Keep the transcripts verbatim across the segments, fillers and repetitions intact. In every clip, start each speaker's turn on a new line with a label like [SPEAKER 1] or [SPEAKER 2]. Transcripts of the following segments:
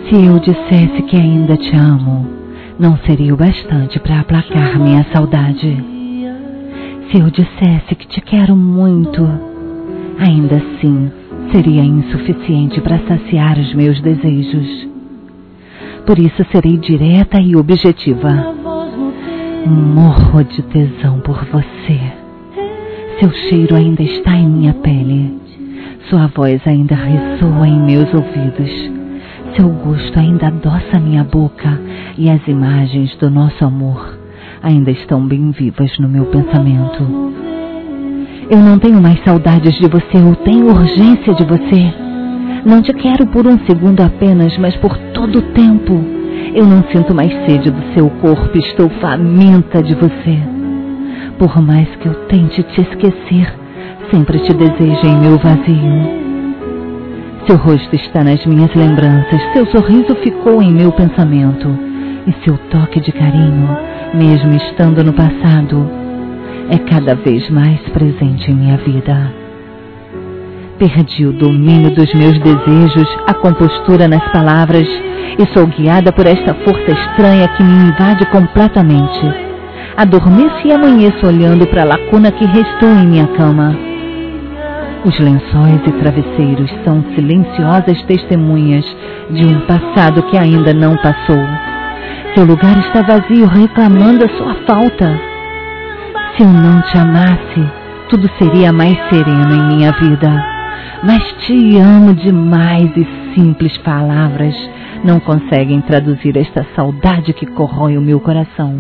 [SPEAKER 1] Se eu dissesse que ainda te amo, não seria o bastante para aplacar minha saudade. Se eu dissesse que te quero muito, ainda assim seria insuficiente para saciar os meus desejos. Por isso serei direta e objetiva. Morro de tesão por você. Seu cheiro ainda está em minha pele. Sua voz ainda ressoa em meus ouvidos. Seu gosto ainda adoça minha boca. E as imagens do nosso amor ainda estão bem vivas no meu pensamento. Eu não tenho mais saudades de você, eu tenho urgência de você. Não te quero por um segundo apenas, mas por todo o tempo. Eu não sinto mais sede do seu corpo, estou faminta de você. Por mais que eu tente te esquecer, sempre te desejo em meu vazio. Seu rosto está nas minhas lembranças, seu sorriso ficou em meu pensamento. E seu toque de carinho, mesmo estando no passado, é cada vez mais presente em minha vida. Perdi o domínio dos meus desejos, a compostura nas palavras, e sou guiada por esta força estranha que me invade completamente. Adormeço e amanheço olhando para a lacuna que restou em minha cama. Os lençóis e travesseiros são silenciosas testemunhas de um passado que ainda não passou. Seu lugar está vazio, reclamando a sua falta. Se eu não te amasse, tudo seria mais sereno em minha vida. Mas te amo demais e simples palavras não conseguem traduzir esta saudade que corrói o meu coração.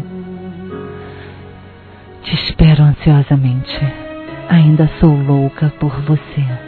[SPEAKER 1] Te espero ansiosamente. Ainda sou louca por você.